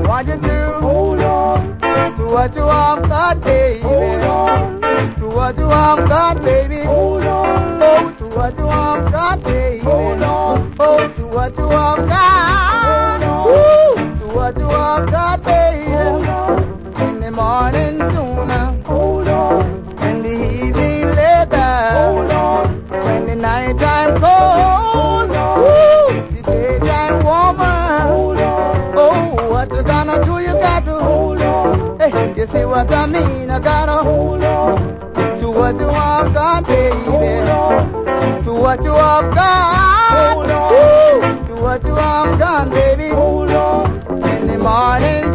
want you to hold on to what you have got, baby. Hold on to what you have got, baby. Hold on, oh, to what you have got, baby. Hold on, oh, to what you have got. Hold on, to what you have got, baby. Hold on, in the morning sooner. Hold on, in the evening later. Hold on, when the night time cold. Hold on, the daytime warmer. Hold on, oh, what you gonna do? You got to hold on. Hey, you see what I mean? I gotta hold on to what you have got, baby. Hold on to what you have got. Hold on to what you have got, baby. Hold on in the morning